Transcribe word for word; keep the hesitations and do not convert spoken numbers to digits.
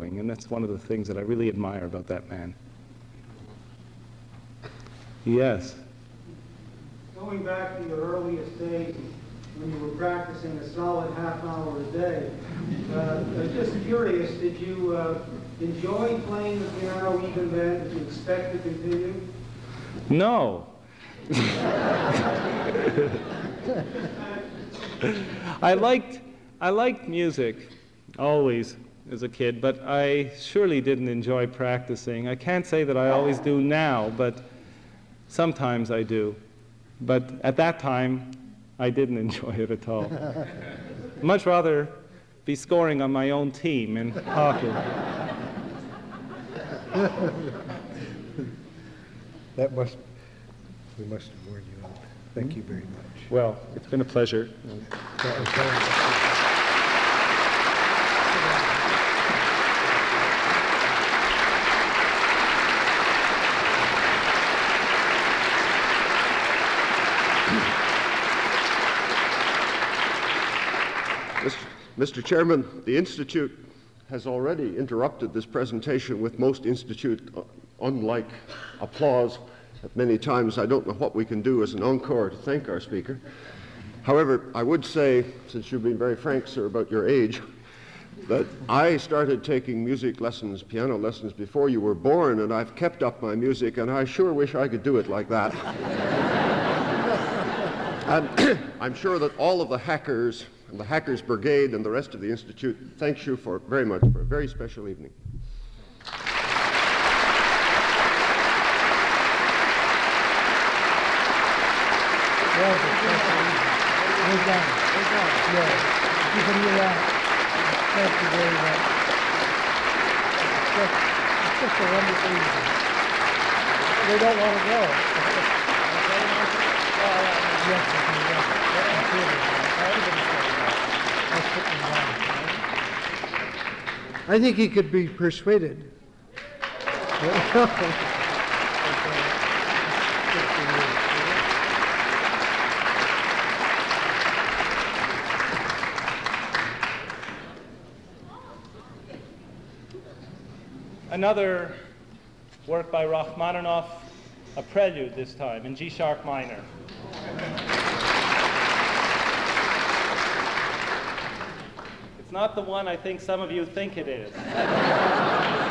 going, and that's one of the things that I really admire about that man. Yes. Going back to your earliest days when you were practicing a solid half hour a day, uh, I was just curious, did you uh, enjoy playing the piano even then? Did you expect to continue? No. I liked, I liked music always as a kid, but I surely didn't enjoy practicing. I can't say that I always do now, but sometimes I do. But at that time, I didn't enjoy it at all. Much rather be scoring on my own team in hockey. That must, we must have worn you out. Thank you very much. Well, it's been a pleasure. That was very Mister Chairman, the Institute has already interrupted this presentation with most Institute uh, unlike applause at many times. I don't know what we can do as an encore to thank our speaker. However, I would say, since you've been very frank, sir, about your age, that I started taking music lessons, piano lessons, before you were born, and I've kept up my music, and I sure wish I could do it like that. And I'm sure that all of the hackers and the Hackers Brigade and the rest of the Institute thanks you for very much for a very special evening. Well, we're done. We're done. Yeah. You can do that. Thank you very much. It's just, it's just a wonderful evening. They don't want to go. Yes, I can go. I'm sure. I think he could be persuaded. Another work by Rachmaninoff, a prelude this time in G sharp minor. It's not the one I think some of you think it is.